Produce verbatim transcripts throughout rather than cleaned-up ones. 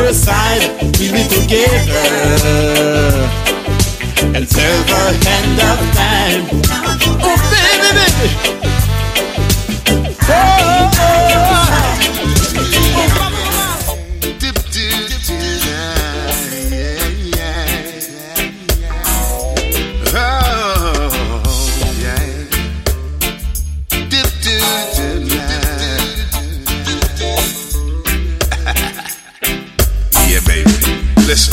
her side, we'll be together until the end of time. Oh, baby, baby. Oh, oh, oh. Listen,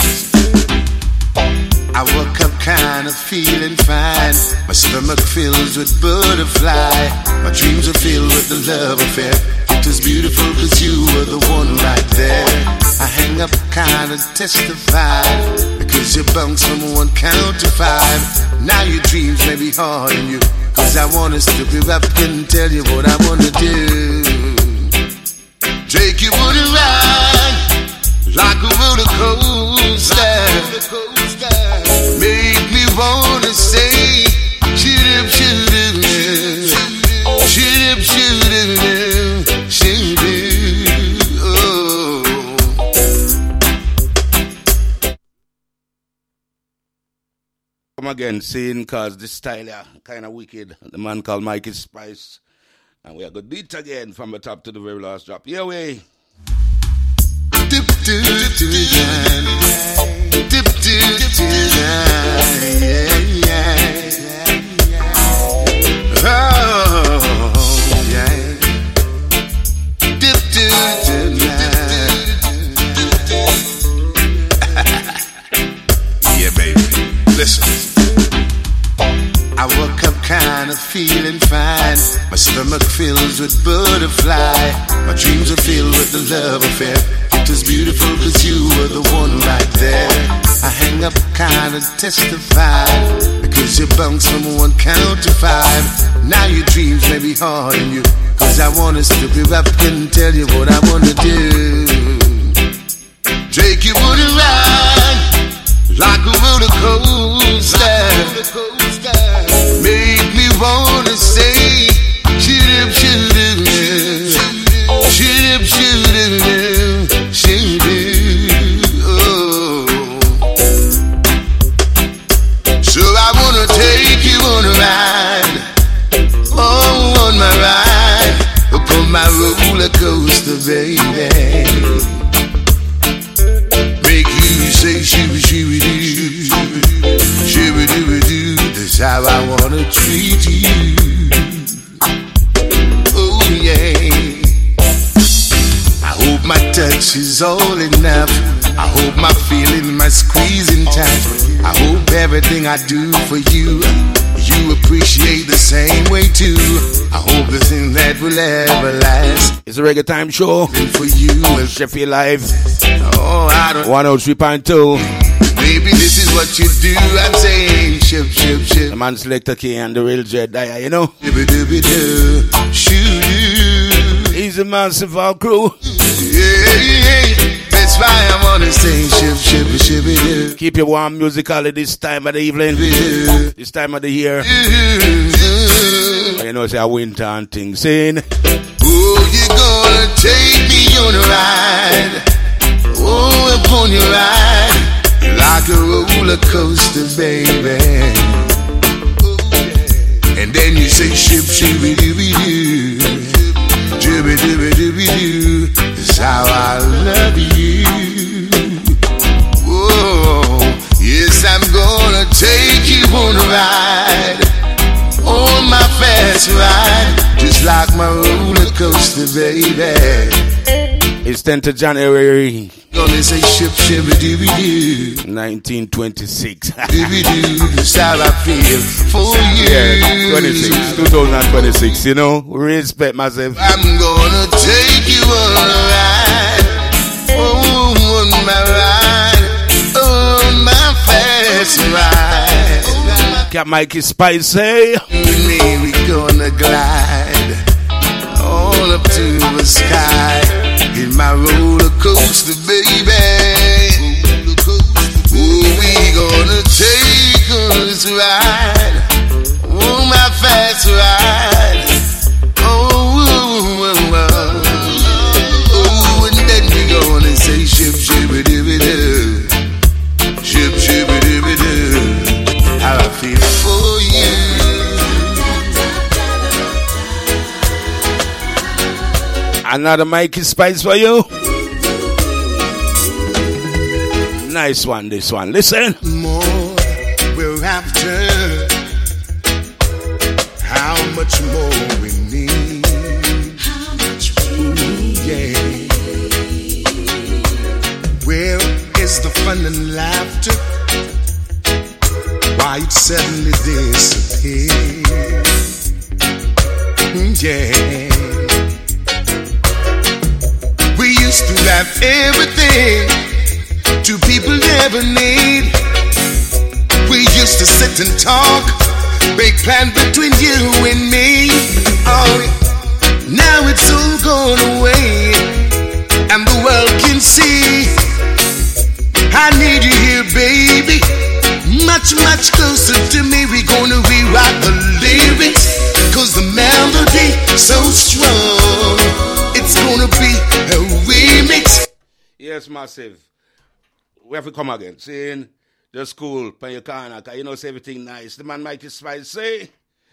I woke up kind of feeling fine. My stomach fills with butterfly. My dreams are filled with the love affair. It was beautiful cause you were the one right there. I hang up kind of testified because you bumped from one count to five. Now your dreams may be hard on you, cause I wanna strip you up and tell you what I wanna do. Take you on a ride like a roller coaster. Make me wanna say, shoot up, shoot up, shoot up, shoot up, shoot up. Oh. Come again, saying cause this style yeah, kind of wicked. The man called Mikey Spice, and we are gonna do it again from the top to the very last drop. Here we. Dip, dip, dip, dip, dip, dip, yeah, yeah. Oh, yeah. Dip, dip, dip, yeah, baby. Listen. I woke up kind of feeling fine. My stomach fills with butterfly. My dreams are filled with the love affair. It was beautiful cause you were the one right there. I hang up kind of testified because you bounced from one count to five. Now your dreams may be hard on you, cause I wanna strip you up and tell you what I wanna do. Take you on a ride like a roller coaster. Make me wanna say, shoot up, shoot up, shoot up, shoot up, shoot up. Oh. So I wanna take you on a ride, oh, on my ride, upon my roller coaster, baby. Make you say, shoo, shoo, doo, shoo, doo, doo. That's how I wanna treat you. Oh yeah. I hope my touch is all enough. I hope my feeling, my squeezing tight. I hope everything I do for you, you appreciate the same way too. I hope the thing that will ever last. It's a reggae time show for you and Sheffield Live. Oh, I don't one oh three point two. Baby, this is what you do. I'm saying, ship, ship, ship. The man Selector K and the real Jedi, you know. Shoot. He's a massive all crew. Yeah, yeah. That's why I wanna say, ship, ship, ship, ship. Keep your warm musically this time of the evening, this time of the year. You know, it's a winter and things. Saying, oh, you're gonna take me on a ride. Oh, upon your ride. Like a roller coaster, baby. And then you say, ship, shibby dibby doo, jibby dibby dibby doo. That's how I love you. Whoa, yes, I'm gonna take you on a ride, on my fast ride, just like my roller coaster, baby. It's tenth of January. Gonna say ship, shibby dibby doo. nineteen twenty-six. Dibby doo, that's how I feel for you. Yeah, twenty-six, twenty twenty-six, you know. Respect myself. I'm gonna take you on a ride. Oh, on my ride. On my fast ride. Got Mikey Spice, hey. With me, we gonna glide all up to the sky. In my roller coaster, baby. Oh, we gonna take us ride. Oh, my fast ride. Oh, oh, oh, oh. Oh, and then we gonna say ship, ship, Another Mikey Spice for you. Nice one, this one. Listen. More we're after. How much more we need. How much we need. Yeah. Where is the fun and laughter? Why it suddenly disappeared? Yeah. We used to have everything two people never need. We used to sit and talk, big plan between you and me. Oh, now it's all gone away, and the world can see. I need you here, baby, much, much closer to me. We're gonna rewrite the lyrics, cause the melody so strong. It's gonna be a remix. Yes, massive. We have to come again. Saying the school, pay your corner, cause you know, say everything nice. The man Mikey Spice say.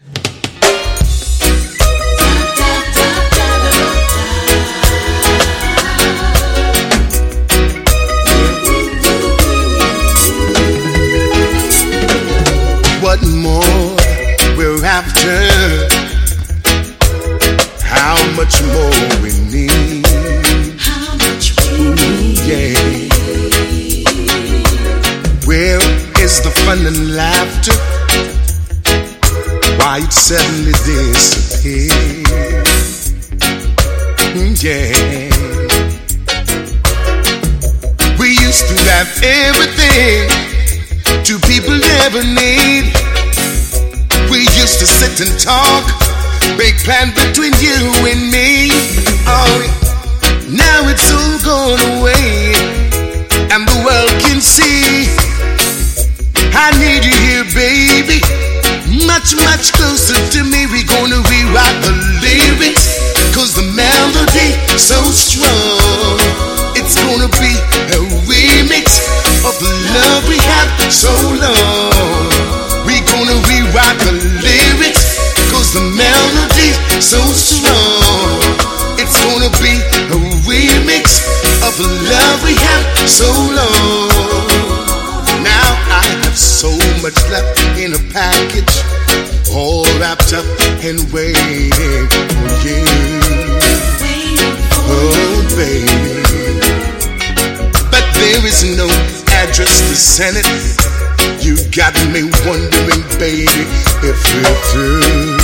What more we're after? How much more we need? How much we need? Yeah. Where is the fun and laughter? Why it suddenly disappeared? Yeah. We used to have everything two people never need. We used to sit and talk, big plan between you and me. Oh, now it's all gone away, and the world can see. I need you here, baby, much, much closer to me. We're gonna rewrite the lyrics, cause the melody so strong. It's gonna be a remix of the love we had so long. We're gonna rewrite the lyrics, cause the melody so strong. It's gonna be a remix of the love we had so long. Now I have so much left in a package, all wrapped up and waiting for you. Oh, baby. But there is no address to send it. You got me wondering, baby, if you're through.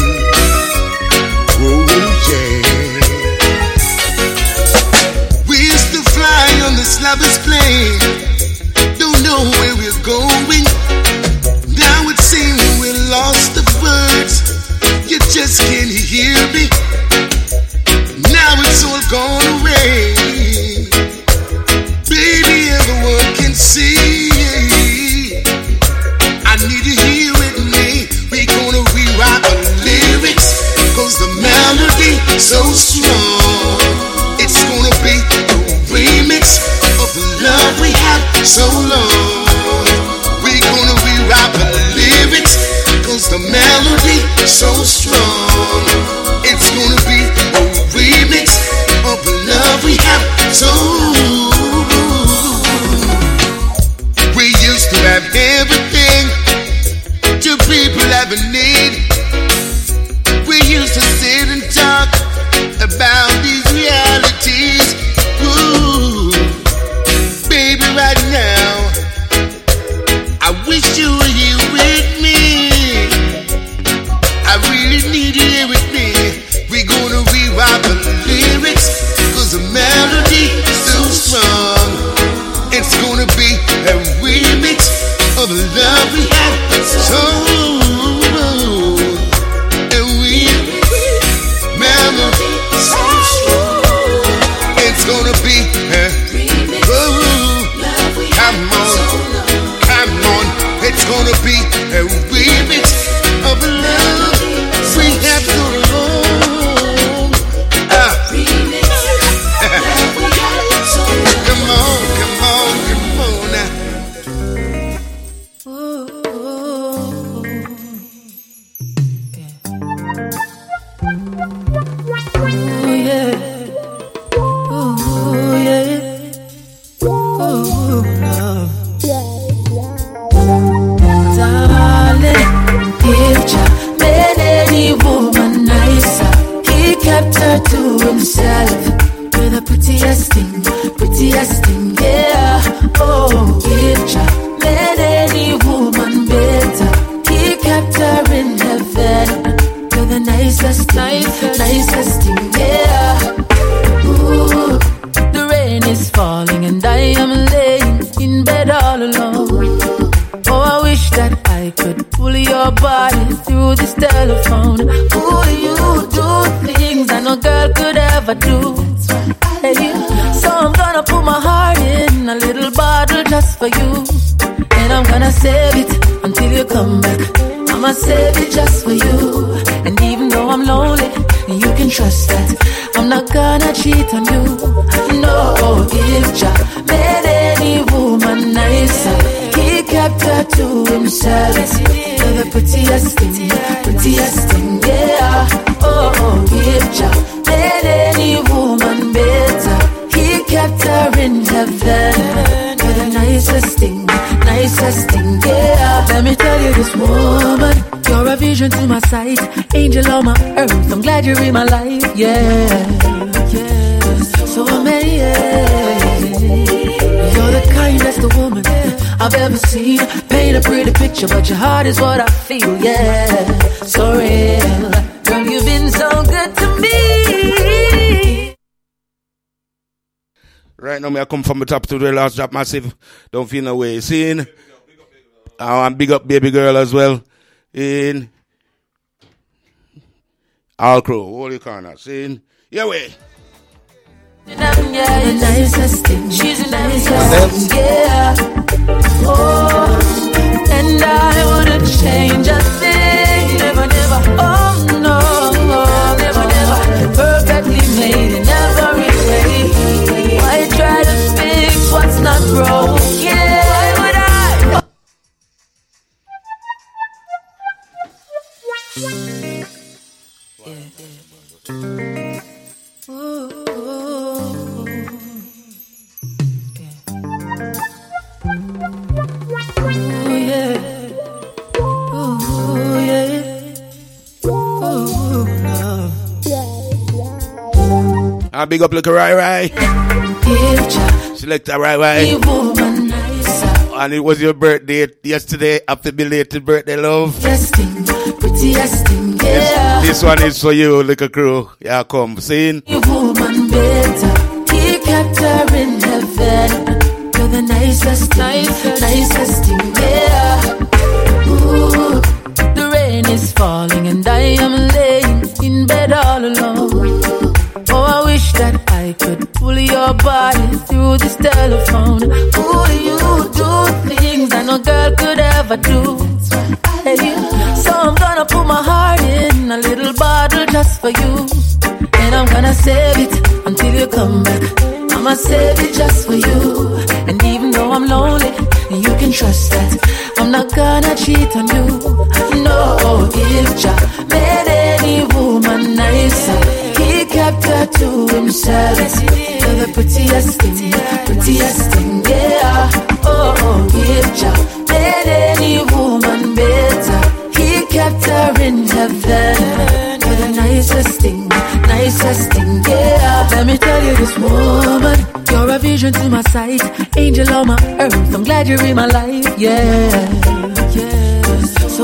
Oh, yeah. We used to fly on this lover's plane, don't know where we're going. Now it seems we're lost of words, you just can't hear me. Now it's all gone away, baby, everyone can see. I need you here with me. We're gonna rewrite the lyrics, cause the melody so strong. It's gonna be a remix of the love we had so long. We're gonna rewrite the lyrics, cause the melody so strong. It's gonna be a remix of the love we had so long. We used to have everything two people ever need. We used to sit and talk about these realities. Ooh, baby, right now I wish you were here with me. I really need you here with to himself. You're the prettiest thing, prettiest thing, yeah. Oh, if Jah made any woman better, he kept her in heaven. You're the nicest, nicest, nicest thing, yeah. Ooh, the rain is falling and I am laying in bed all alone. Oh, I wish that I could pull your body through this telephone. Ooh, you do things that no girl could ever do. Hey, so I'm gonna put my heart in a little bottle just for you, and I'm gonna save it until you come back. I'ma save it just for you, and even though I'm lonely, you can trust that I'm not gonna cheat on you. No, if Jah made any woman nicer, he kept her to himself. You're the prettiest thing, prettiest thing, yeah. Oh, if Jah made any woman better, he kept her in heaven. You're the nicest thing, nicest thing, yeah. Let me tell you this, woman, you're a vision to my sight, angel on my earth. I'm glad you're in my life, yeah, yeah. So amazing. You're the kindest woman I've ever seen. Paint a pretty picture, but your heart is what I feel, yeah. So real, girl, you've been so good to me. Right now, me I come from the top to the last drop massive. Don't feel no way. Seeing, I want big up baby girl as well. In all crew, all your corner. Seeing, yeah way. Yeah, the nicest thing. She's the nicest thing, yeah. Oh, and I wouldn't change a thing. Never, never. Oh no, never, never. Perfectly made in every way. Why try to fix what's not broken? Why would I? Yeah, yeah. Ooh. I big up like a Rai Rai. Select a Rai Rai. And it was your birthday yesterday. Happy belated birthday, love. Yes, this one is for you, like a crew. Yeah, come, sing. Woman better. He kept her in heaven. You're the nicest, nicest, nicest thing, yeah. Ooh, the rain is falling and I am laying in bed all alone. Oh, I wish that I could pull your body through this telephone. Ooh, you do things that no girl could ever do. Hey, so I'm gonna put my heart in a little bottle just for you, and I'm gonna save it until you come back. I'ma save it just for you, and even though I'm lonely, you can trust that I'm not gonna cheat on you. No, if Jah made any woman nicer, he kept her to himself. You're the prettiest thing, prettiest thing, yeah. Oh, if Jah made any woman better, he kept her in heaven. You're the nicest thing, nicest thing, yeah. Let me tell you this, woman, you're a vision to my sight, angel on my earth. I'm glad you're in my life, yeah, yeah. So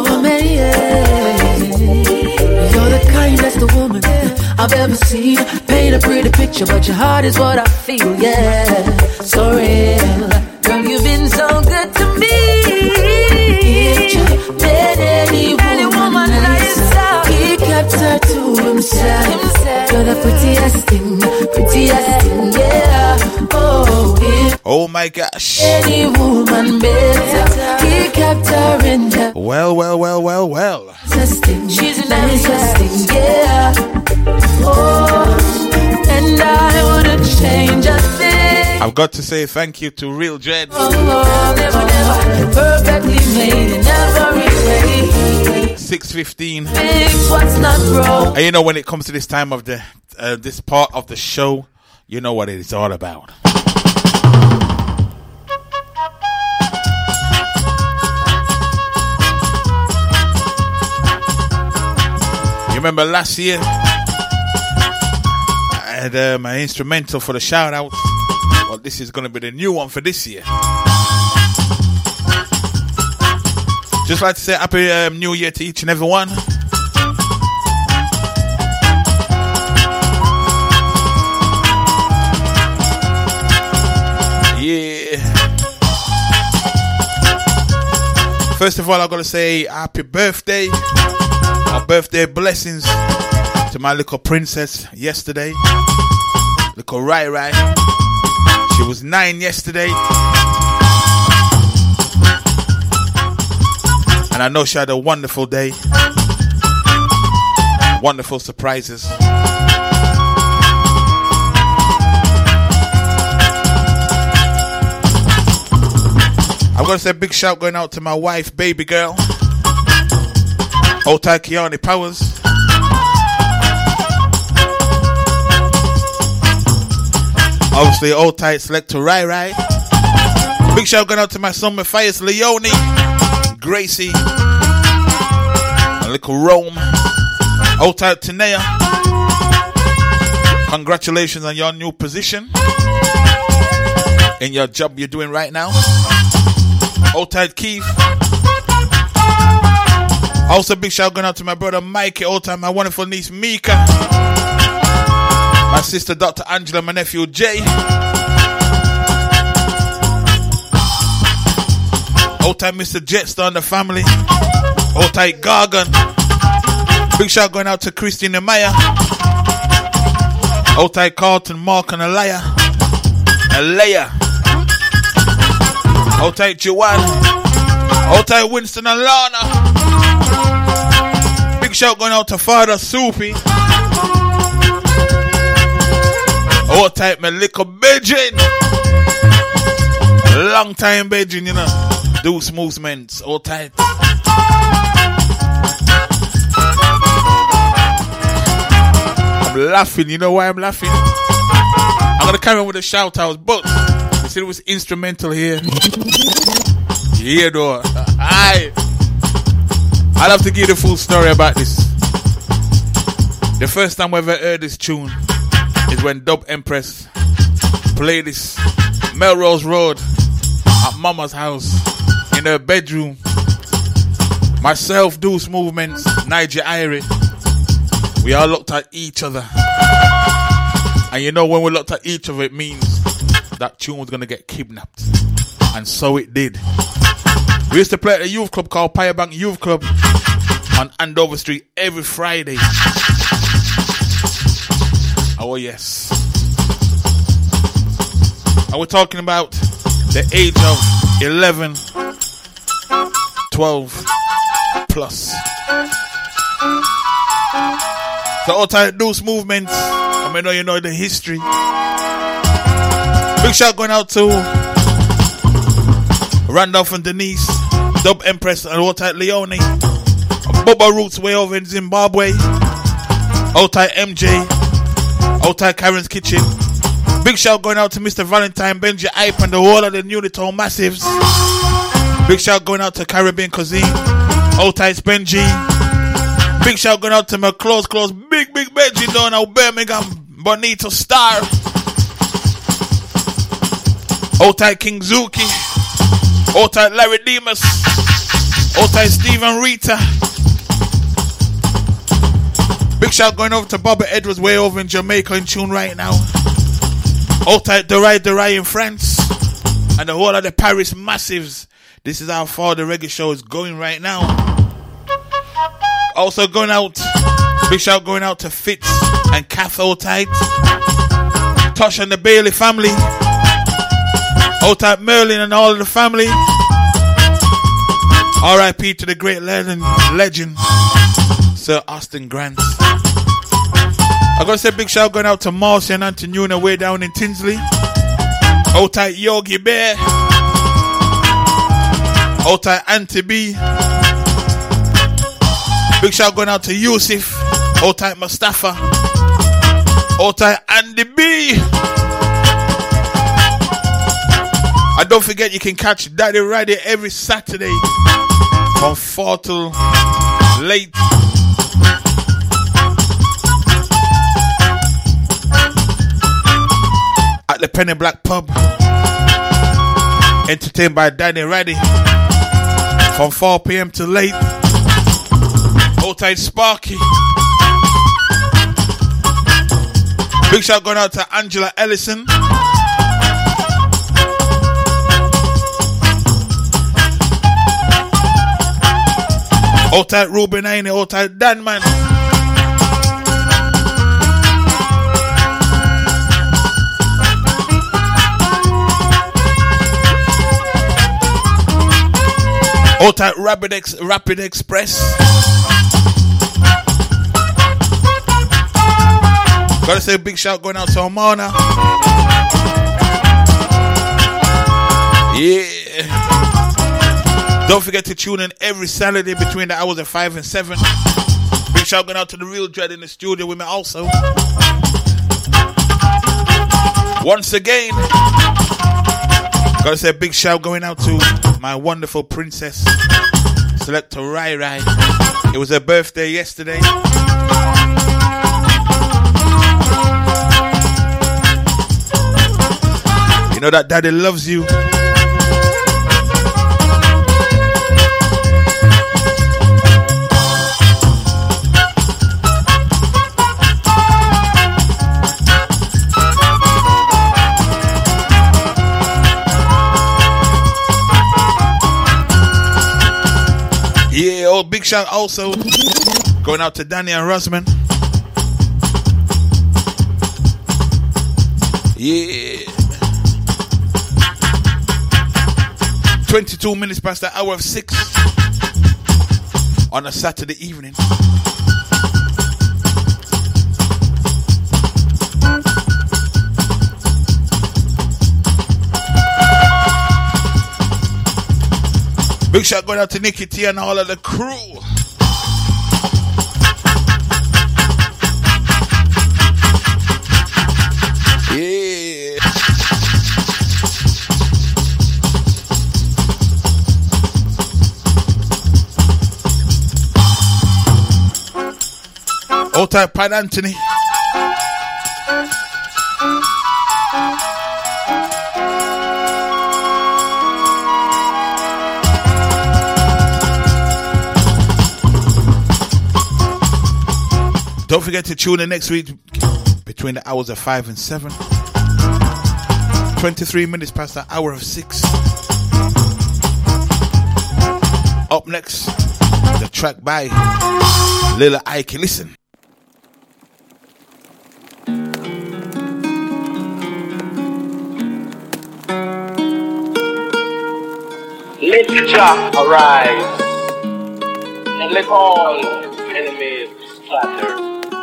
amazing. You're the kindest woman I've ever seen. Paint a pretty picture, but your heart is what I feel, yeah. So real, girl, you've been so good to me. If you made any woman nicer, he kept her to himself. You're the prettiest thing, prettiest thing, yeah. Oh, if oh my gosh. Any woman better, he kept her in her. Well, well, well, well, well. She's a nicest thing, yeah. Oh, and I wouldn't change a thing. I've got to say thank you to Real Dread. Oh, never, never, perfectly made in every way. six fifteen. Fix what's not broke. And you know, when it comes to this time of the, uh, this part of the show, you know what it's all about. You remember last year had uh, my instrumental for the shout out. Well, this is going to be the new one for this year. Just like to say happy um, new year to each and every one. Yeah. First of all, I've got to say happy birthday. Our birthday blessings to my little princess yesterday. Little Rai Rai. She was nine yesterday. And I know she had a wonderful day. Wonderful surprises. I'm going to say a big shout going out to my wife, baby girl. Otai Kiani Powers. Obviously, Otai Selector Rai Rai. Big shout going out to my son, Matthias Leone. Gracie. A little Rome. Otai Tinea. Congratulations on your new position. In your job you're doing right now. Old tight Keith. Also big shout going out to my brother Mikey, old time, my wonderful niece Mika, my sister Doctor Angela, my nephew Jay. Old time Mister Jetstar and the family. Old tight Gargan. Big shout going out to Christine Maya. Old tight Carlton, Mark and Alaya. Alaya. Old tight Joanne. Old tight Winston and Lana. Big shout going out to Father Soupy. Old tight my little Beijing. Long time Beijing, you know. Do smooth men. Old tight. I'm laughing. You know why I'm laughing? I'm going to carry on with the shout outs, but you see it was instrumental here. Yeah, though. I, I'll have to give the full story about this. The first time I ever heard this tune is when Dub Empress played this Melrose Road at Mama's house in her bedroom. Myself, Deuce Movements, Niger Irie. We all looked at each other. And you know when we looked at each other, it means that tune was going to get kidnapped. And so it did. We used to play at a youth club called Pirebank Youth Club on Andover Street every Friday. Oh yes. And we're talking about the age of eleven, twelve plus. The all-time Deuce Movement. I mean, know you know the history. Big shout going out to Randolph and Denise, Dub Empress and all-time Leone, Bubba Roots way over in Zimbabwe, all-time M J, all-time Karen's Kitchen. Big shout going out to Mister Valentine, Benji Ipe and the whole of the Unitown Massives. Big shout going out to Caribbean Cuisine, all-time Benji. Big shout going out to my close, close, big, big Benji down out Birmingham, Bonito Star. Old tight King Zuki. Old tight Larry Demas. Old tight Stephen Rita. Big shout going over to Bobby Edwards way over in Jamaica in tune right now. Old tight Derai Derai in France. And the whole of the Paris Massives. This is how far the reggae show is going right now. Also going out, big shout going out to Fitz and Kath Oldtight, Tosh and the Bailey family, Oldtight Merlin and all of the family. R I P to the great legend, legend Sir Austin Grant. I'm going to say big shout going out to Marcy and Antonina way down in Tinsley. Oldtight Yogi Bear, Oldtight Auntie B. Big shout going out to Yusuf, old tight Mustafa, old tight Andy B. And don't forget you can catch Daddy Roddy every Saturday from four till late. Penny Black Pub. Entertained by Danny Raddy. From four p.m. to late. Hold tight Sparky. Big shout going out to Angela Ellison. Hold tight Ruben Aine. Hold tight Dan Man. Hold tight Rapid, Ex- Rapid Express. Gotta say a big shout going out to Omana. Yeah. Don't forget to tune in every Saturday between the hours of five and seven. Big shout going out to the Real Dread in the studio with me also. Once again, gotta say a big shout going out to my wonderful princess, Selector Rai Rai. It was her birthday yesterday. You know that daddy loves you. Yeah, oh, big shout also going out to Danny and Rosman. Yeah. twenty-two minutes past the hour of six on a Saturday evening. Big shout going out to Nikki T and all of the crew. Yeah. Old type Pat Anthony. Don't forget to tune in next week between the hours of five and seven. twenty-three minutes past the hour of six. Up next, the track by Lil Ike. Listen. Let Jah arise and let all enemies scatter.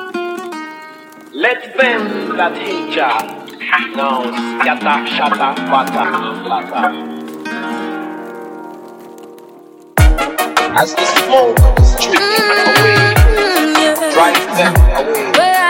Let them that hate Jah now scatter, shatter, batter, flatter. As the smoke is drifting away, drive them away.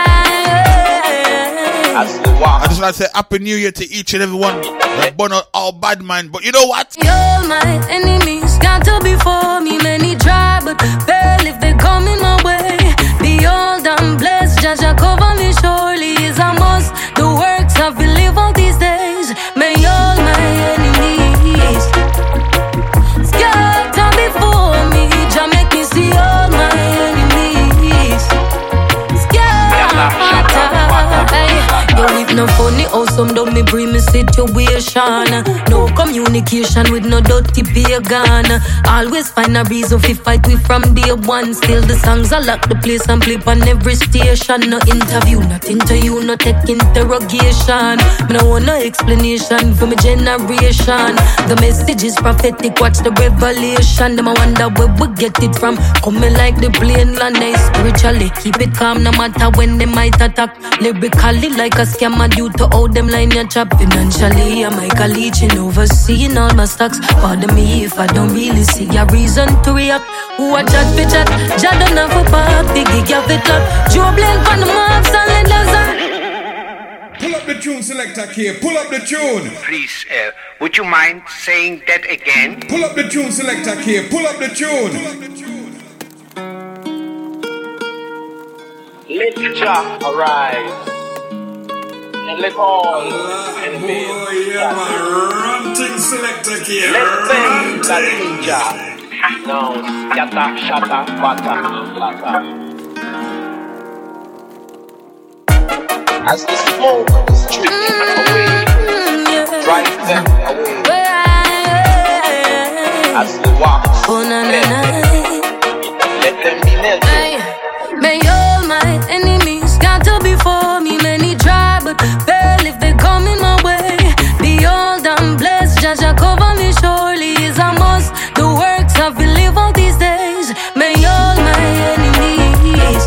As the walk. I just want to say Happy New Year to each and every one. Like, burn out all bad mind. But you know what? You're my enemies, got to be for me. Many try, but fail if they come in my way. Be old and blessed, Jah Jah cover me surely is a must. The works I will live all these days. May all my enemies scatter before me. Jah make me see all my enemies scatter. Hey, yo, if no funny, awesome, don't me bring me situation. No communication with no dirty pagan. Always find a reason to fight with from day one. Still the songs I lock the place and play on every station. No interview, not interview, no take interrogation. Me no want no explanation for my generation. The message is prophetic, watch the revelation. Them I wonder where we get it from. Coming like the plane land, they spiritually keep it calm no matter when they might attack. Lyrically like a scammer due to how them line your chop. Financially I'm like a leeching, overseeing all my stocks. Pardon me if I don't really see a reason to react. Who a chat for chat, Jah don't have a pop. Biggie give it up, Joe blend on the marks and let us. Pull up the tune, Selector K. Pull up the tune. Please, uh, would you mind saying that again? Pull up the tune, Selector K. Pull up the tune. Let Jah arise and live on and live. Oh, yeah, man. Ranting selector here. Let's sing La Tinja. Now, yata, shata, bata, bata. As the smoke is drifting away, drive them away. As we walk, oh, na, na, na. Let them be melted. May all my enemies scatter before me. Many try but fail if they come in my way. Behold, I'm blessed, Jaja cover me surely is a must. The works I've been live all these days. May all my enemies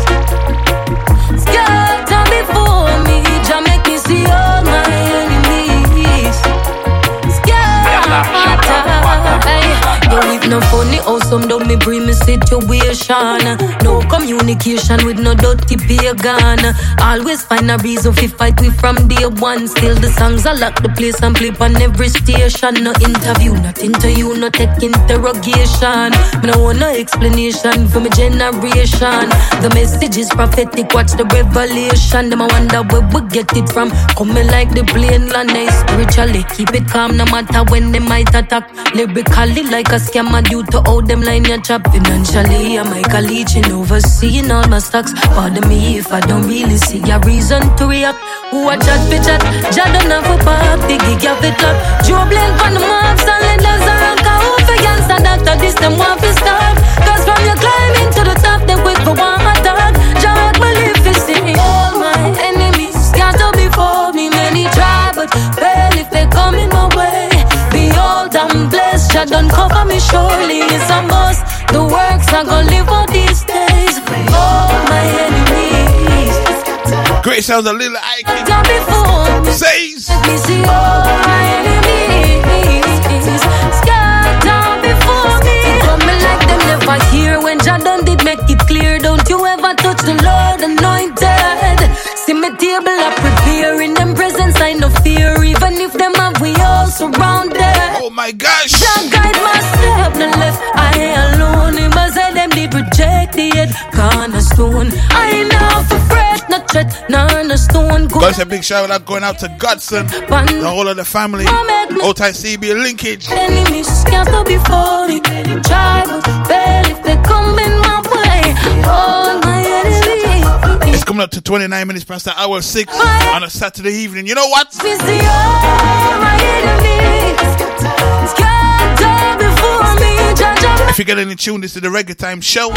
scatter before me. Jah make me see all my enemies scatter. Hey, yo, if no funny, awesome, don't me bring me situation. No communication with no dirty pagan. Always find a reason to fight with from day one. Still the songs I lock the place and play on every station. No interview, not interview, no take interrogation. Me no want no explanation for my generation. The message is prophetic, watch the revelation. Them I wonder where we get it from. Coming like the plain land, nice spiritually. Keep it calm no matter when they might attack. Lyrically like a scammer due to how them line your trap. Financially I'm like a leeching, overseeing all my stocks. Pardon me if I don't really see a reason to react. Who a chat for chat, Jah don't have a pop. The gig have it up. Joe blame for the mobs and leaders are rank a hope against that after this them want to stop. Cause from you climbing to the top they quick for one attack. Jah make me live to see all my enemies scatter before me. Many try but fail if they come in my way. Behold I'm blessed, Jah don't cover me surely it's a must. The works I gon' live all these days. All my enemies. Great sounds a little icon. Says. Let me see all my enemies. Scatter before me. Coming like them never hear when Jah done did make it clear. Don't you ever touch the Lord anointed. See me table I prepare in them presence I no fear. Even if them have we all surrounded. Oh my gosh. Jah guide my step, the left I alone. Him I say them did reject the head cornerstone. I ain't now for fret, not threat, none the stone. Got a big shout out going out to Godson, the whole of the family. Otai C B linkage. Enemies scatter before me. Try but fail if they come in my way. All my enemies. It's coming up to twenty-nine minutes past the hour six on a Saturday evening. You know what? We see all my enemies scatter before me. If you get any tune, this is the Reggae Time show.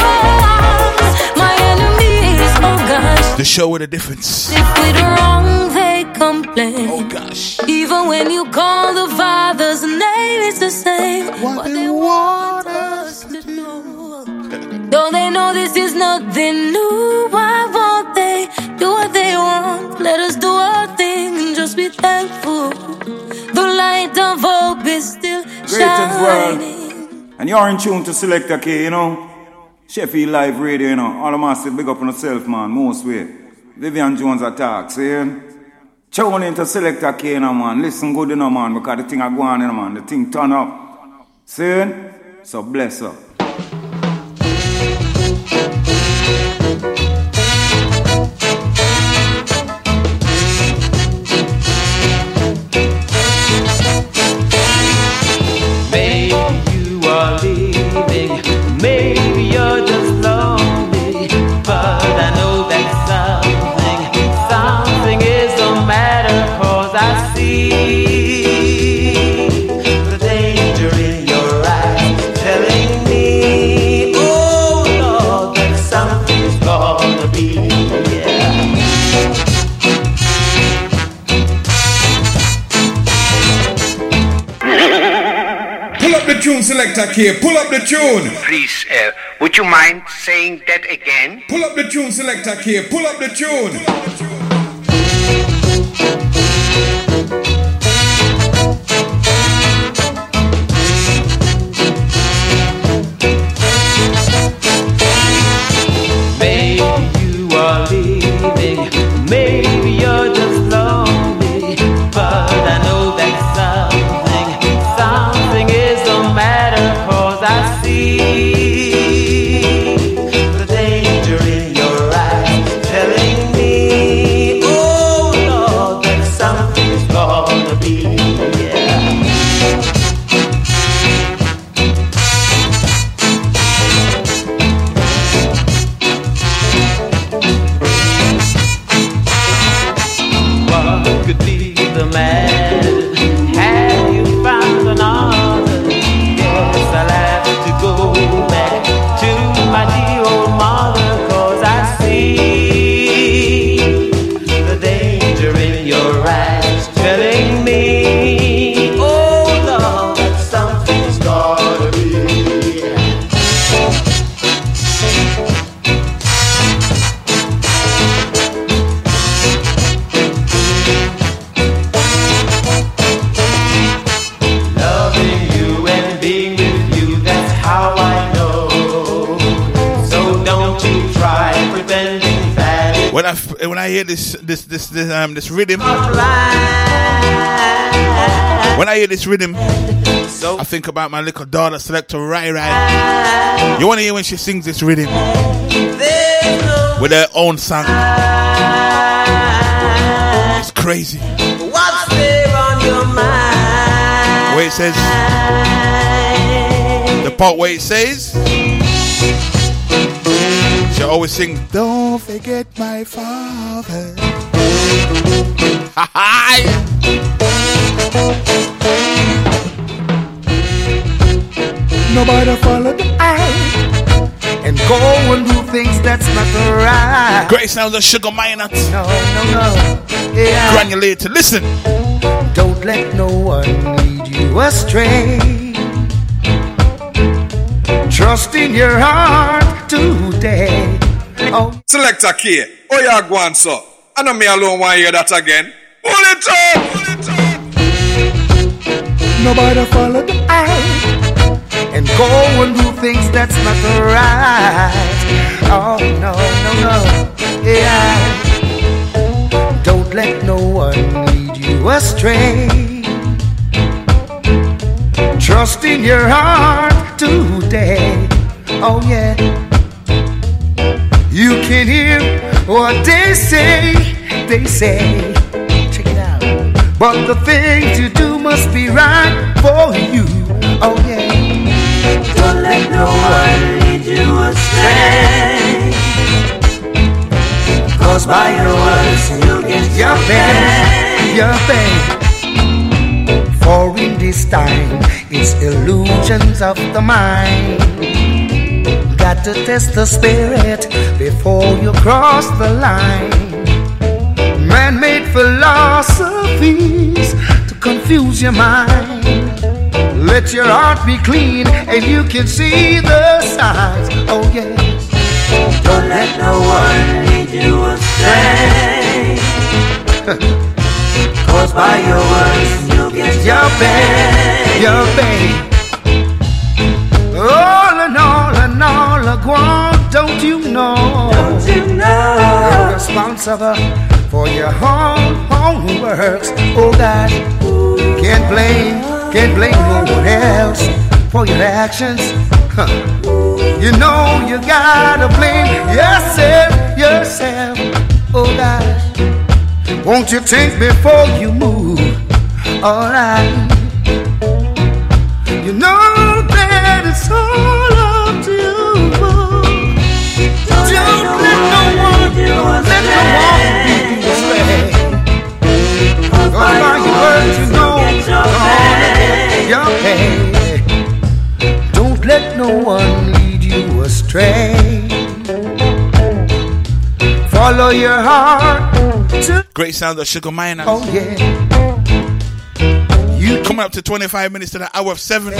My enemies, oh gosh. The show with a difference. If we're wrong, they complain. Oh gosh. Even when you call the Father's name, it's the same. What, what they want us to do. Though they know this is nothing new, why won't they do what they want? Let us do our thing and just be thankful. The light of hope is still shining. And you're in tune to Selector K, you know. Sheffield Live Radio, you know. All the massive big up on yourself, man. Most way. Vivian Jones attack, see? Tune into Selector K, you know, man. Listen good, you know, man. Because the thing are going, you know, man. The thing turn up. See? So bless up. Maybe you're just lonely, but I know that something, something is the matter, 'cause I see the danger in your eyes, telling me, oh Lord, that something's gonna be, Pull up the tune, Selector K. Pull up the tune. Please, uh, would you mind saying that again? Pull up the tune, Selector K. Pull up the tune. Pull up the tune. maybe you are leaving, maybe you're just lonely, but I know that something, something is the matter, 'cause I see the danger in your eyes, telling me, oh Lord, that I when I hear this this this this um this rhythm, when I hear this rhythm, I think about my little daughter, Selector Rai Rai. You want to hear when she sings this rhythm with her own song? It's crazy. What's there on your mind? Where it says, the part where it says, she always sing, don't forget my father. Nobody follow the eye and go and do things that's not right. Great sounds of Sugar Minot. No, no, no. Yeah. Granulator, listen. Don't let no one lead you astray. Trust in your heart today. Oh. Selector K, oh yeah, go on, so. I know me alone want to hear that again. Pull it up! Pull it up! Nobody follow the eye and go and do things that's not right. Oh, no, no, no. Yeah. Don't let no one lead you astray. Trust in your heart today. Oh, yeah. You can hear what they say, they say. Check it out. But the thing to do must be right for you. Oh, yeah. Don't let no one lead you astray. Cause by your words you'll get your pay. Your pay. For in this time it's illusions of the mind. Got to test the spirit before you cross the line. Man-made philosophies to confuse your mind. Let your heart be clean and you can see the signs. Oh yes. Don't let no one lead you astray. Cause by your words you'll get your pay. Your pay. All in all and all a guan, don't you know? Don't you know? You're responsible for your own, own works. Oh God, can't blame, can't blame no one else for your actions. Huh. You know you gotta blame yourself, yourself. Oh God, won't you think before you move? Alright. You know that it's all up to you. Don't, Don't let no one, let no one lead you astray. Cause by your words you know you're gonna get your pay. Don't let no one lead you astray. Follow your heart. Great sound of Sugar Minor. Oh yeah. You coming up to twenty-five minutes to the hour of seven.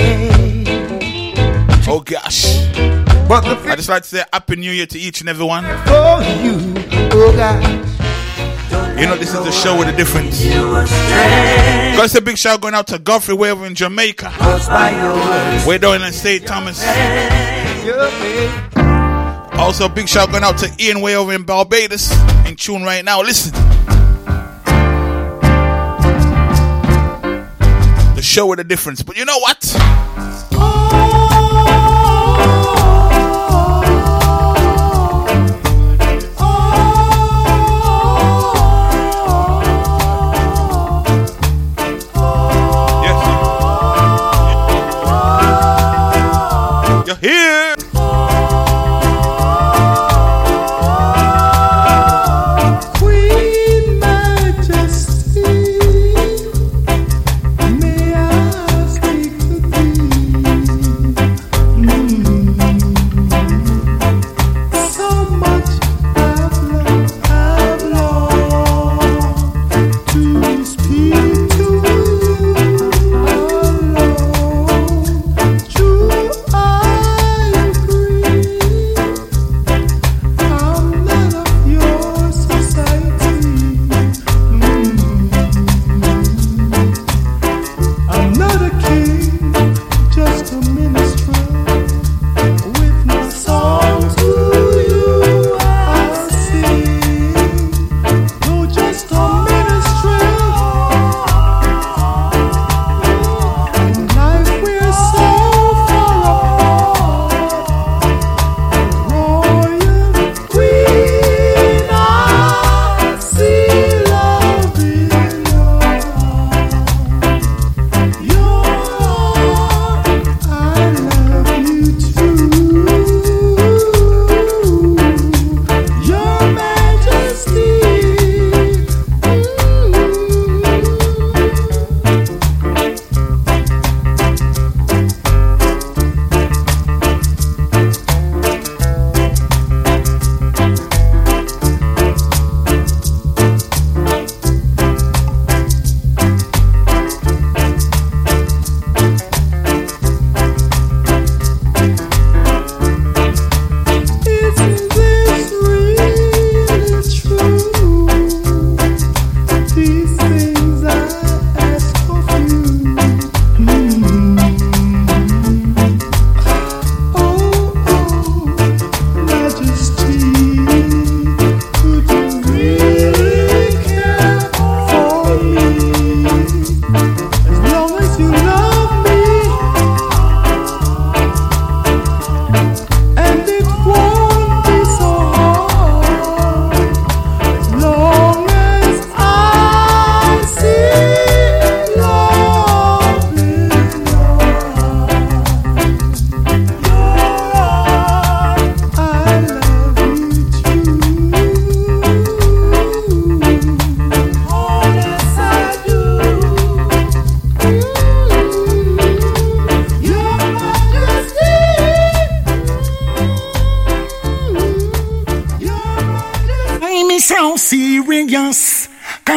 Oh gosh. But the I just like to say Happy New Year to each and every one. For you, oh gosh. You know this is the show with a difference. Got a big shout going out to Godfrey way over in Jamaica. Way down in Saint Thomas. Also big shout going out to Ian way over in Barbados. In tune right now. Listen. The show with a difference. But you know what? You're here. Queen Majesty, may I speak to thee? Mm. So much I've longed, I've longed to speak to you alone. True, I agree. I'm not of your society. Mm. I'm not a king, just a minister. With my song to you, I sing.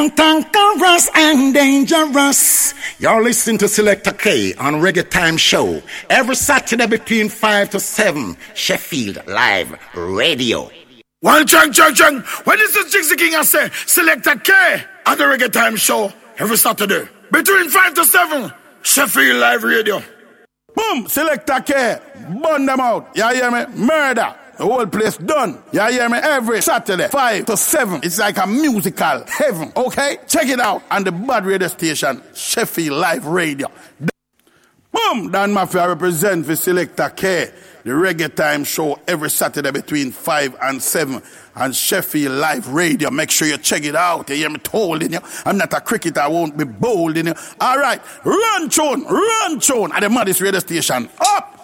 Cantankerous and dangerous. You're listening to Selector K on Reggae Time Show every Saturday between five to seven. Sheffield Live Radio. One chang chang chang. When is the Jigsaw King I say Selector K on the Reggae Time Show every Saturday between five to seven. Sheffield Live Radio. Boom! Selector K. Burn them out. You hear me? Murder. The whole place done. You hear me? Every Saturday, five to seven. It's like a musical heaven. Okay? Check it out on the bad radio station, Sheffield Live Radio. Boom! Dan Mafia represent for Selector K. The Reggae Time Show every Saturday between five and seven. And Sheffield Live Radio. Make sure you check it out. You hear me told in you. I'm not a cricketer. I won't be bold in you. All right. Run tune. Run tune at the maddest radio station. Up!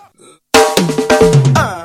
Uh.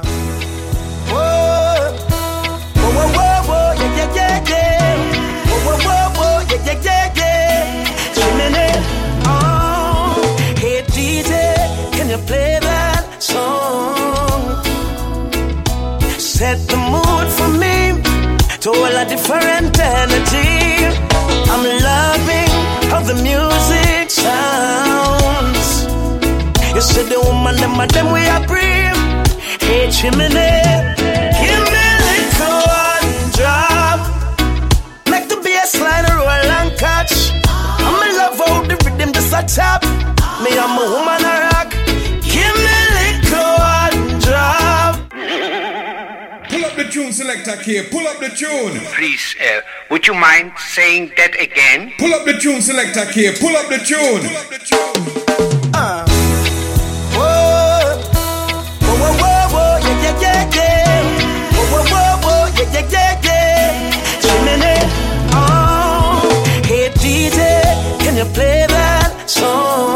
Play that song, set the mood for me to all a different energy. I'm loving how the music sounds. You said the woman, them and them we agree. Hey chimney, give me a little one drop, make the bass line roll and catch. I'm in love how the rhythm just a tap. Me I'm a woman a rock. Give me a little one drop. Pull up the tune, Selector K. Pull up the tune. Please, uh, would you mind saying that again? Pull up the tune, Selector K. Pull up the tune. Pull up the tune. Uh. Whoa. Whoa, whoa, whoa, whoa, yeah, yeah, yeah, yeah. Whoa, whoa, whoa, whoa, yeah, yeah, yeah, yeah. Jiminy, oh. Hey, D J, can you play that song?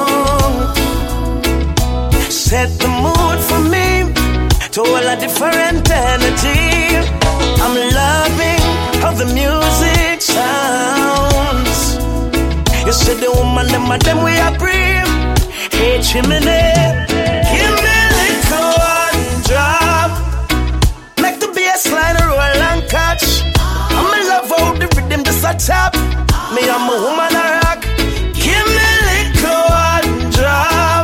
Set the mood for me to all a different energy. I'm loving how the music sounds. You said the woman, them and them we agree. Hey chimney, give me a little one drop, make the bass line roll and catch. I'm in love how the rhythm just a tap. Me I'm a woman a rock. Give me a little one drop,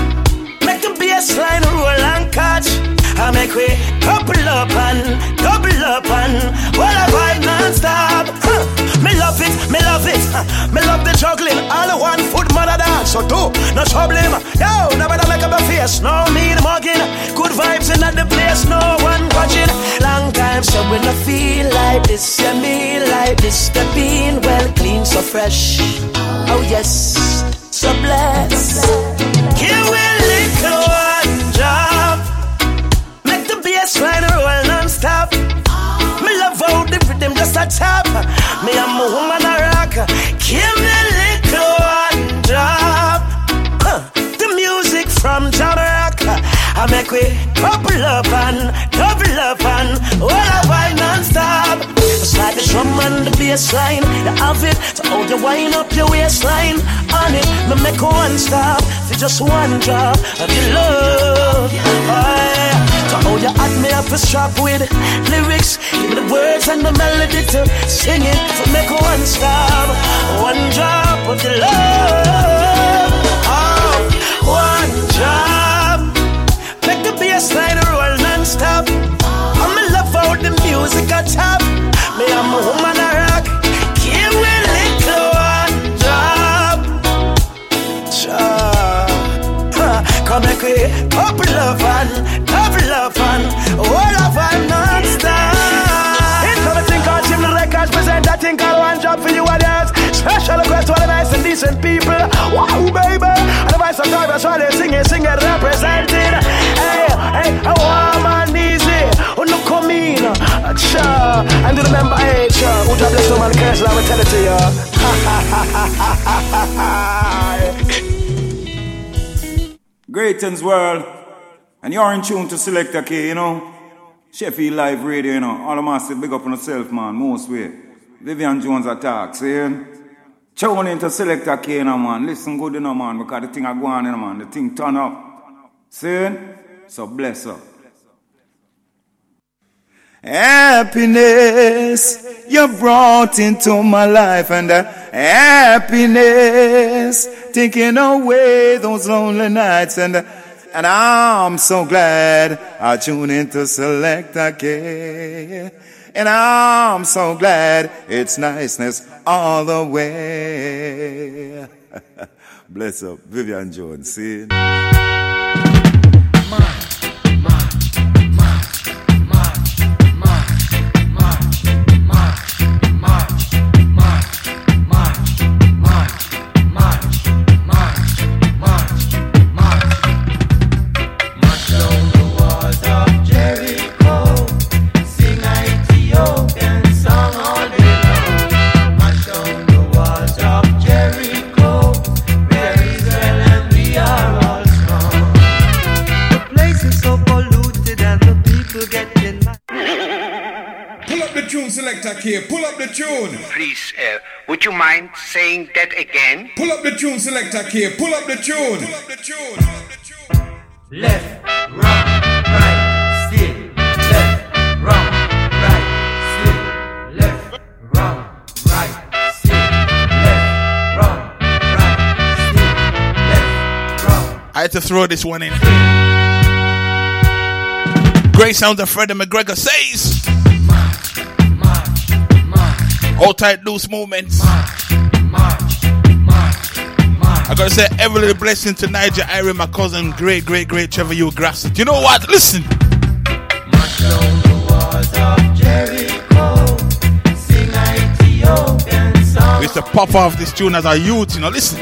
line roll and catch. I make we couple up and double up and while I vibe non-stop. Huh. Me love it, me love it. Huh. Me love the juggling. All the one foot mother dance. So two, no trouble him. Yo, nobody make up a face. No me the mugging. Good vibes in the place. No one watching. Long time so when I feel like this, yeah me like this. The bean well clean, so fresh. Oh yes, so blessed. Give me a little one drop, make the bass line roll non-stop. Me love how the rhythm just a tap. Me I'm a woman a rock. Give me a little one drop. Huh. The music from Jamaica. I make we couple up and double up and all I vibe non-stop. It's like the drum and the bass line. You have it, so how you wind up your waistline. On it, me make one stop for just one drop of your love. Aye. So how you add me up a strap with lyrics, give me the words and the melody to sing it. So make one stop, one drop of your love. Oh, one drop, make the bass line roll non-stop. I'm in love how the music a tap. Me I'm a woman a rock. Give me a little one drop. Come make we couple up and double up and all of I'm non-stop. It's something called Jim the Records present that thing called one drop for you others. Special request to all the nice and decent people. Wow, baby. And the vice of God, that's why they sing it, sing it, representing. Hey, hey, a woman easy. Oh, no, come in. Cha. And do remember, hey, cha. Who drop this woman curse, and I will tell it to you. Ha, ha, ha, ha, ha, ha, ha. Greetings, world. And you're in tune to Selector K, you know. Sheffield Live Radio, you know. All the massive big up on yourself, man. Most way. Vivian Jones attack, see? Tune into Selector K, you know, man. Listen good, you know, man. Because the thing I go on, you know, man. The thing turn up. See? So bless up. Happiness you brought into my life, and uh, happiness taking away those lonely nights, and uh, and I'm so glad I tune into Selector K, and I'm so glad it's niceness all the way. Bless up, Vivian Jones, see? Selector K, pull up the tune. Please, uh, would you mind saying that again? Pull up the tune, Selector K, pull up the tune. Pull up the tune. Left, right, right, still. Left, right, right, still. Left, right, right, still. Left, right, right, still. Left, right. I had to throw this one in. Great sounds of Freddie McGregor says. All tight loose movements. I gotta say every little blessing to Niger Irie, my cousin, great, great, great Trevor Hugh Grass. You know what? Listen. We used to pop off this tune as a youth, you know, listen.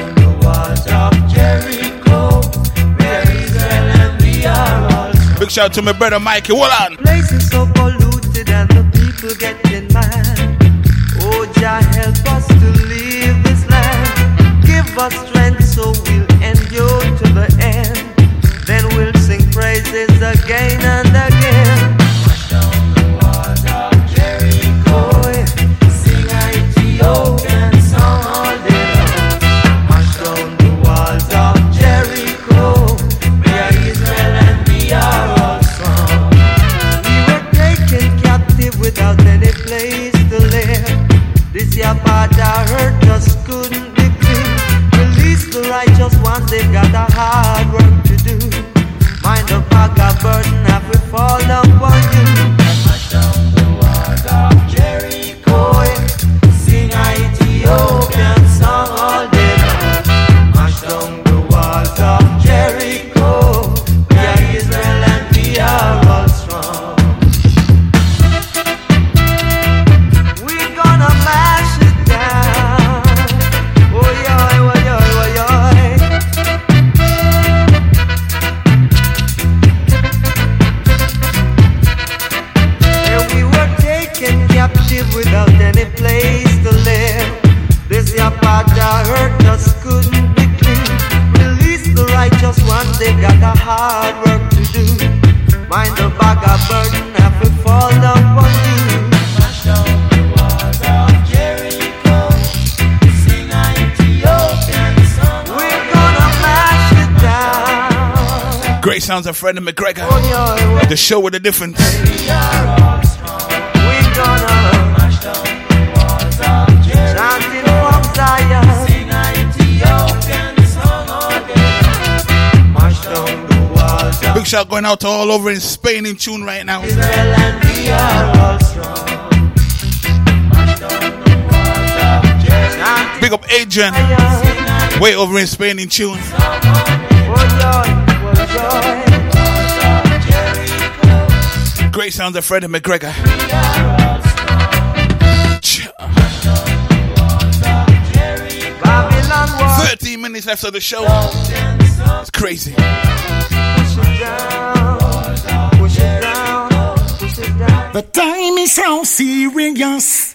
Big shout out to my brother Mikey, hold on. Places so polluted and the people getting mad. Oh, Jah, help us to leave this land. Give us strength so we'll endure to the end. Then we'll sing praises again and again. Wash down the walls of Jericho. Sing a Ethiopian song all day long. Wash down the walls of Jericho. We are Israel and we are all strong. We were taken captive without any place to live. This your father hurt us, couldn't be clean. Release the righteous ones, they've got a hard work to do. Mind the pack of burden, have we fall upon you. Mash down the walls of Jericho. Sing a Ethiopian song all day long. Mash down the walls of Jericho. We are Israel and we are all strong. We're gonna mash it down. Oh yeah, oh yeah, oh yeah. And we were taken captive without any place to live. This your father hurt us, couldn't be clean. Release the righteous ones, they got a hard work to do. Mind the bag of burden, have we fall upon you. Mash down the walls of Jericho. Sing a Ethiopian song. We're gonna mash it down. Great sounds of Freddie McGregor. Oh, yeah, oh, the show with the difference. we are all strong. We're gonna mash down the walls of Jericho. Chanting from Zion. Sing a Ethiopian song all day. Mash down the walls of Big shout going out to all over in Spain in tune right now. Israel and we are all strong. Mash down the walls of Jericho. Big up Adrian, way over in Spain in tune. Oh joy, oh joy. Great sounds of Freddie McGregor. thirteen minutes left of the show. It's crazy. The time is so serious.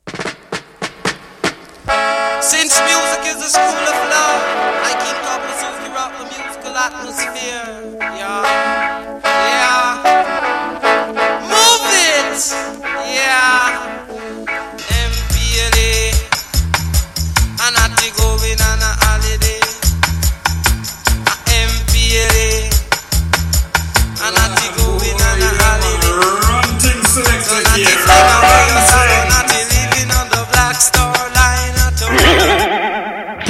Since music is a school of love, I keep couples who can rock the musical atmosphere. Yeah, yeah. Move it, yeah. M P L A, and I take going on a holiday. M P L A, and I take going on a holiday. Ranting Selector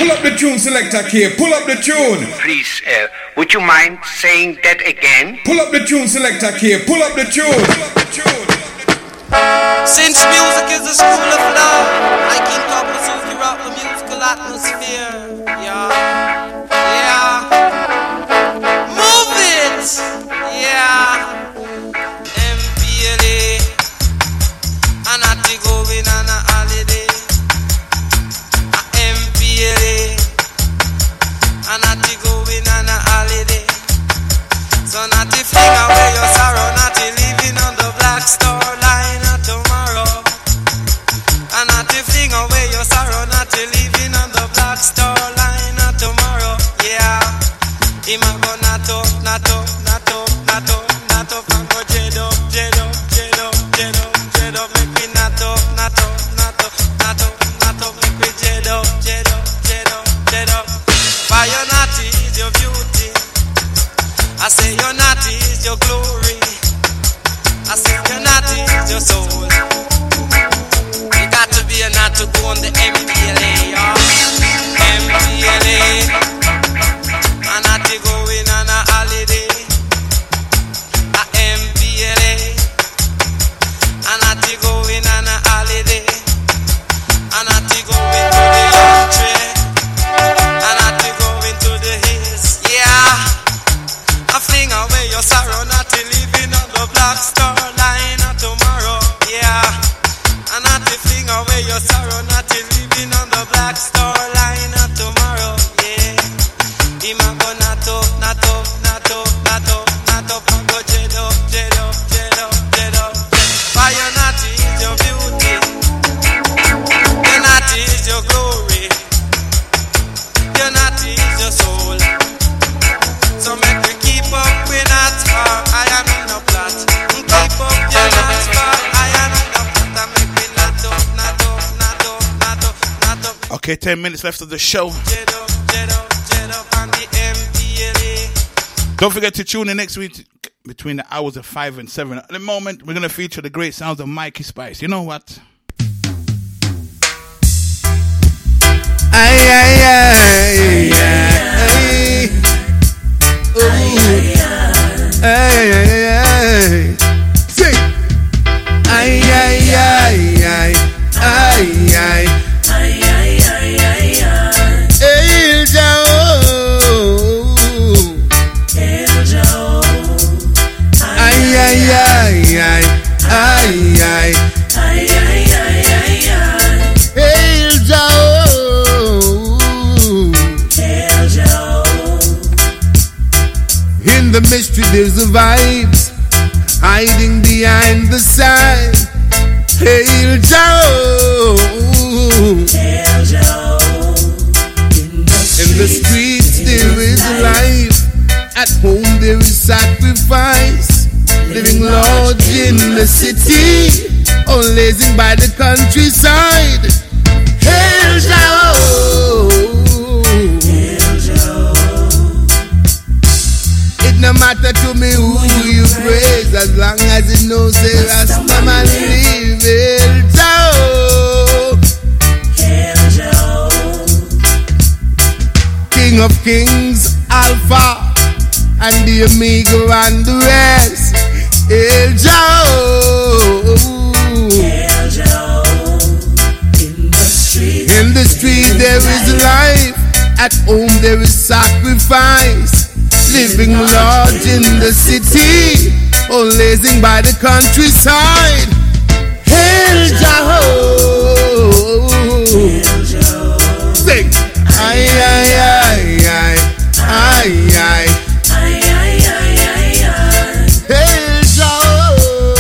Pull up the tune, Selector K. Pull up the tune. Please, uh, would you mind saying that again? Pull up the tune, Selector K. Pull up the tune. Pull up the tune. Since music is a school of love, I can couple Suzuki rock the musical atmosphere. Yeah, yeah. Move it. Yeah. M P L A. And I to going on a holiday. M P L A. And I to going on a holiday. So not to fling away your sorrow, not to living on the black star line of tomorrow. And not to fling away your sorrow, not to living on the black star line of tomorrow. Yeah. Him a go not up, not up, not up, not up, not up, and go jet up, jet up, jet up, jet up, jet up, make me not up, not up, not up, not up, not up, make me jet up, jet up, jet up, jet up. For your naughty is your beauty. I say your naughty is your glory. I say your naughty is your soul. You got to be a not to go on the M P L A, y'all. M P L A. A naughty going on a holiday. A M P L A. A naughty going on a holiday. A naughty going to the country. A naughty going to the hills. Yeah. I fling away your sorrow, not to living on the black star line of tomorrow. Yeah. And not to fling away your sorrow, not to living on the black star line of tomorrow. Yeah. Him a go not up, not up, not up, not up, not up, and go jet up, jet up, jet up, jet up. For your naughty is your beauty. Your naughty is your glory. Your naughty is your soul. So make me keep up with that far. I am in a plot. Keep up your not far. I am in a plot. I make me not up, not up, not up, not up, not up. Okay, ten minutes left of the show. Jet up, jet up, jet up on the M P L A. Don't forget to tune in next week between the hours of five and seven. At the moment, we're going to feature the great sounds of Mikey Spice. You know what? Ay, ay, ay, ay, ay. Ooh. Ay, ay, ay. Sing. Ay, ay, ay, ay, ay, ay. Ay, ay, ay, ay, ay. El Jao. El Jao. Ay, ay, ay, ay, ay, ay. Ay, ay, ay, ay, ay. El Jao. El Jao. In the mystery there's the vibes hiding behind the sign. Hail Joe. Hail Joe. In the streets there is life. At home there is sacrifice. Living large in the city or lazing by the countryside. Hail Joe. Hail Joe. It no matter to me who you praise, as long as it knows say Rastaman live. Hail Joe. Hail Joe. King of kings, Alpha and the Omega and the rest. Hail Joe. Hail Joe. In the street, in the street there is life. At home there is sacrifice. Living large in the city or lazing by the countryside. Hail Joe. Hail Joe. Sing. Ay, ay, ay, ay, ay, ay. Ay, ay, ay, ay, ay. Hail Joe.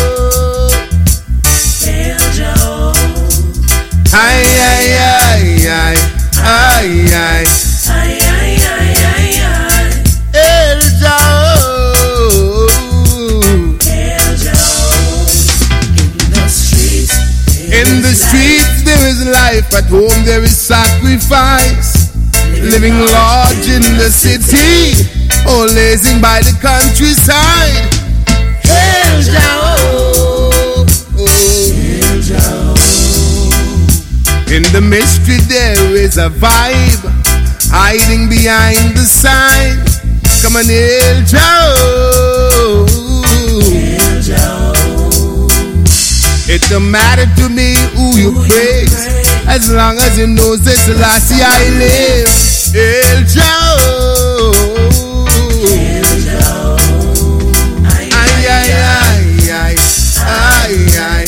Hail Joe. Ay, ay, ay, ay, ay, ay. Ay, ay, ay, ay, ay. Hail Joe. Hail Joe. In the streets. In the streets there is life. At home there is sacrifice. Living large in the city or lazing by the countryside. Hail Joe. Hail Joe. In the mystery there is a vibe hiding behind the sign. Come on, El Joe. El Joe. It don't matter to me who you praise, as long as you know that Selassie I live. El Joe. El Joe. Ay, ay, ay, ay, ay, ay.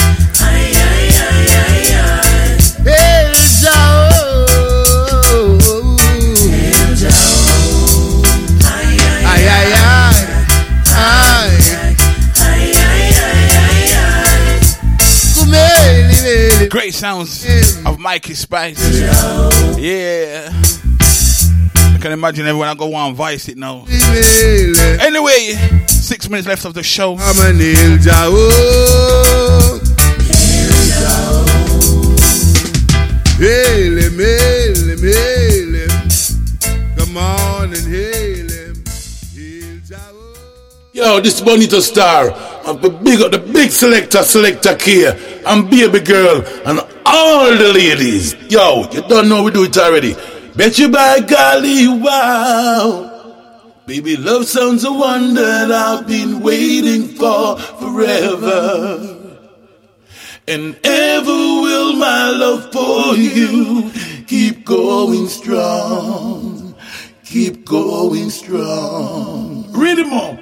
El Joe. El Joe. Ay, ay, ay, ay. Great sounds of Mikey Spice. Yeah. I can imagine everyone I go on Vice it now. Anyway, six minutes left of the show. I'm an El Joe. Hail him, hail him, hail him. Come on and hail him. El Joe. Yo, this Bonito Star. I'm the big the big selector, Selector K, and Baby Girl, and all the ladies. Yo, you don't know we do it already. Bet you by golly, wow. Baby, love sounds a one that I've been waiting for forever. And ever will my love for you keep going strong. Keep going strong. Read them all.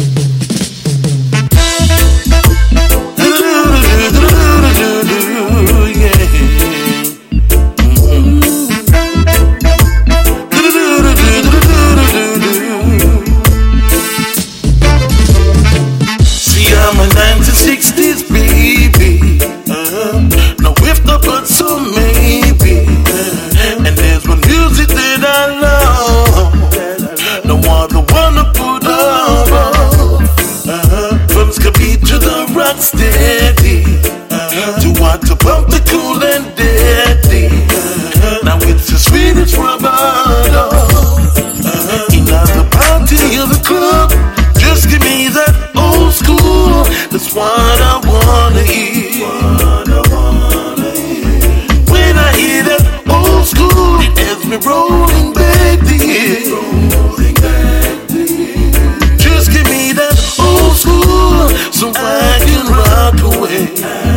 See, I'm a nineteen sixties baby. Uh-huh. No, if not, but so maybe. Uh-huh. And there's one music that I love. No other one to put above. Uh-huh. From Scabby to the rock steady. Uh-huh. To want to bump the cool and deadly. Uh-huh. Now it's the sweetest rubber. Uh-huh. In the party of the club, just give me that old school. That's what I wanna hear. When I hear that old school, it has me rolling back the year. Just give me that old school, so I can rock away.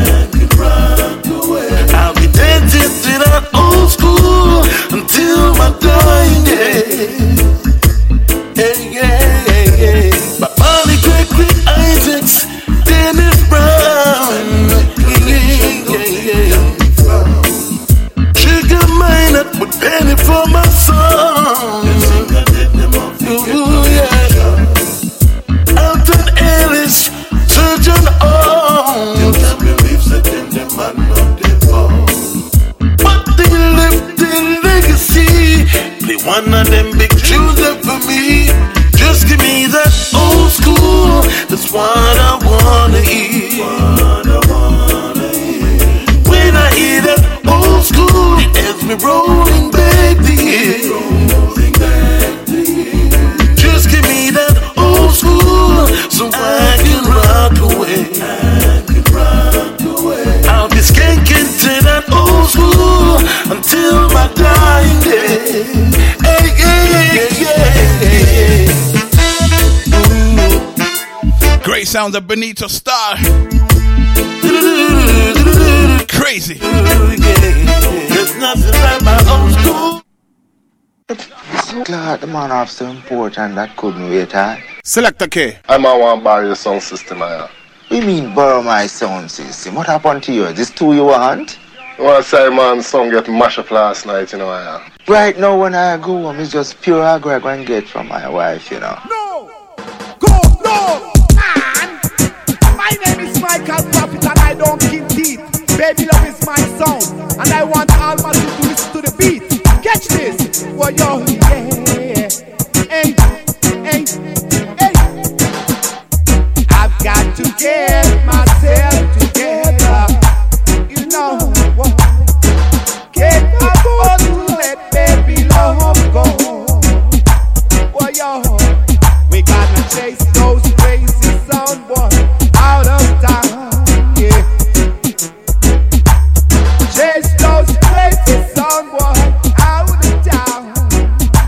I'll be dancing to that old school until my dying day. Hey, yeah, yeah, yeah. But Molly Gregory Isaacs, Dennis Brown, yeah, yeah, yeah. Sugar Minot with Benny for my song. Ooh, yeah. Alton Ellis, Surgeon Ohm. But they left their legacy. Play one of them big tunes up for me. Just give me that old school. That's what I wanna hear. When I hear that old school, it has me rolling back the year. Just give me that old school, so I can rock away. I'll be skanking to that old school until my dying day. Hey, yeah, yeah, yeah, yeah. Great sounds of Bonito Star. Crazy. There's nothing like my old school. So glad the man have so important that couldn't wait, huh? Selector K. I'm a one borrow your sound system, I We mean borrow my sound system. What happened to you? This two you want? I want to say, man, song get mashed up last night, you know, I Right now when I go home, it's just pure aggro I go and get from my wife, you know. No! Go, no! Man! My name is Michael Prophet and I don't kill teeth. Baby love is my song and I want all my to listen to the beat. Catch this! Well, yo, yeah. Hey, hey, hey. I've got to get myself together. You know what? Get my bottle, let baby love go. Well, yo, we gotta chase those crazy sound boys out of town, yeah. Chase those crazy sound boys out of town.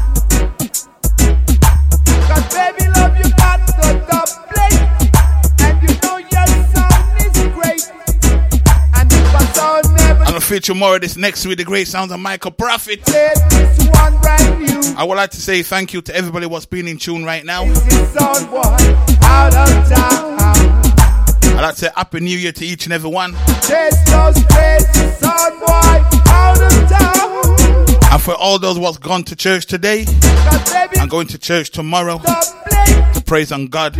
feature more of this next week, the great sounds of Michael Prophet. This one brand new. I would like to say thank you to everybody what's been in tune right now. Someone out of town. I'd like to say Happy New Year to each and every one. There's those crazy son boy out of town. And for all those what's gone to church today and going to church tomorrow to praise on God.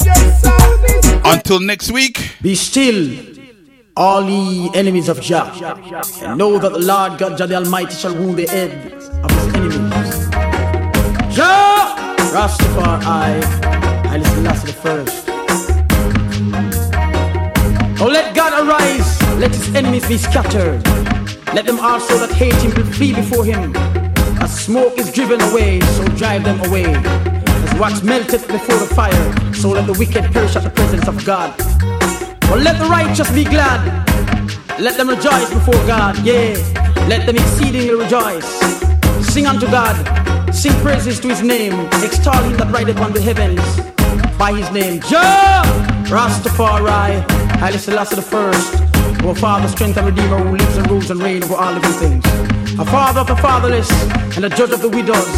Until next week. Be still, all ye enemies of Jah, and know that the Lord God Jah the Almighty shall wound the head of his enemies. Jah, Rastafari, I listen last to the first. Oh, let God arise, let his enemies be scattered. Let them also that hate him flee before him. As smoke is driven away, so drive them away. As wax melteth before the fire, so let the wicked perish at the presence of God. Well, let the righteous be glad. Let them rejoice before God, yeah. Let them exceedingly rejoice. Sing unto God, sing praises to his name. Extol him that rideth on the heavens by his name. Jah, Rastafari, Haile Selassie the first. Our Father, strength and Redeemer, who lives and rules and reigns over all living things. A father of the fatherless and a judge of the widows.